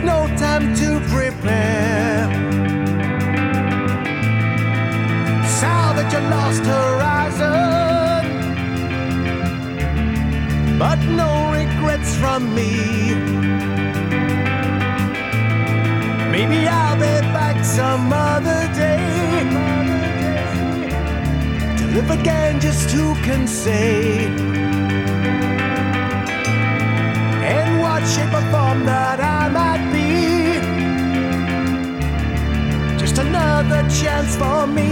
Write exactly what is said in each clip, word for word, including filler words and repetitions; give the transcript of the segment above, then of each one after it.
no time to prepare. Salvage a lost horizon, but no regrets from me. Maybe I'll be back some other day, to live again, just who can say? In what shape or form that I might be, just another chance for me.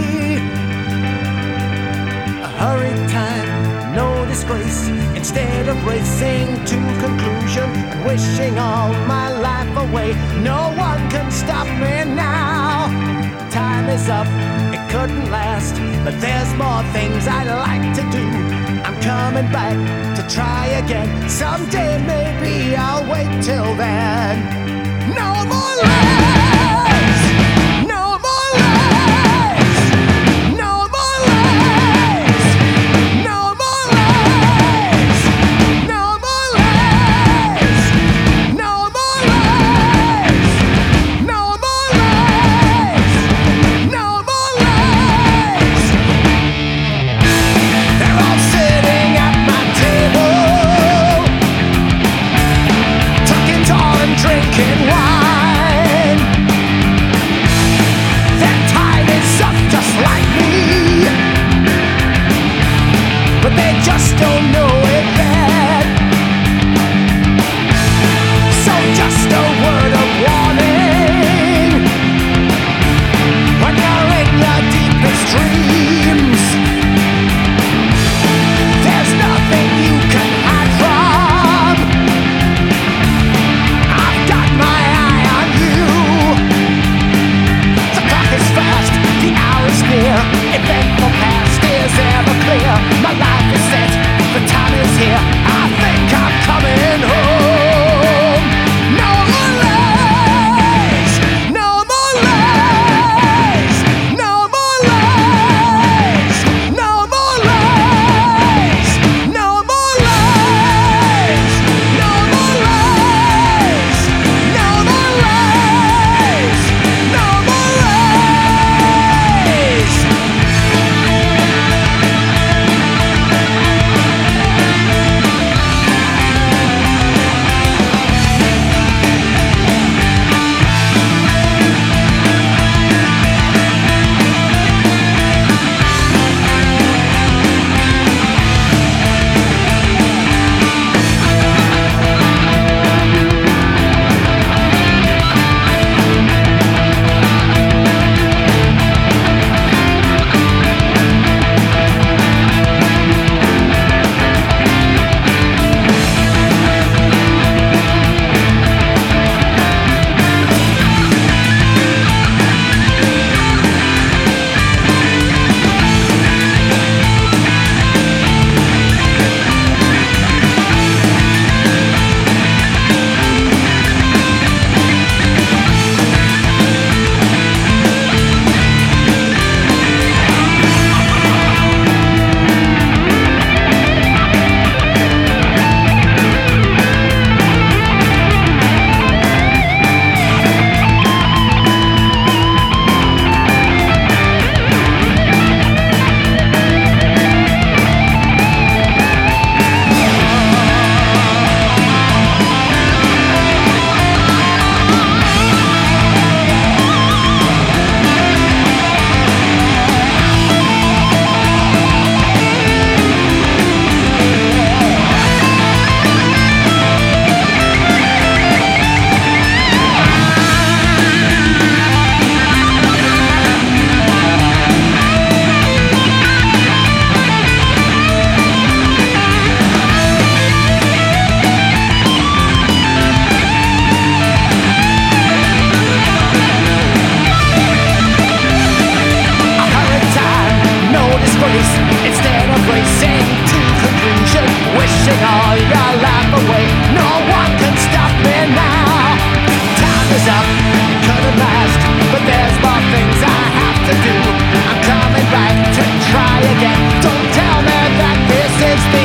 A hurried time, no disgrace. Instead of racing to conclusion and wishing all my life away, no one can stop me now. Time is up, it couldn't last, but there's more things I'd like to do. I'm coming back to try again. Someday maybe I'll wait till then. No more lies, no more lies, no more lies, no more lies, no more lies, no more lies, no more lies, no more lies. They're all sitting at my table, talking tall and drinking wine. Their time is up just like me, but they just don't know it yet. So just a word of warning, when you're in your deepest dreams, there's nothing you can hide from. I've got my eye on you. The clock is fast, the hour is near. Eventful past is ever clear. My life is set, the time is here. I think I'm coming home. No more lies, no more lies, no more lies, no more lies, no more lies, no more lies, no more lies, no more lies. Don't tell me that this is the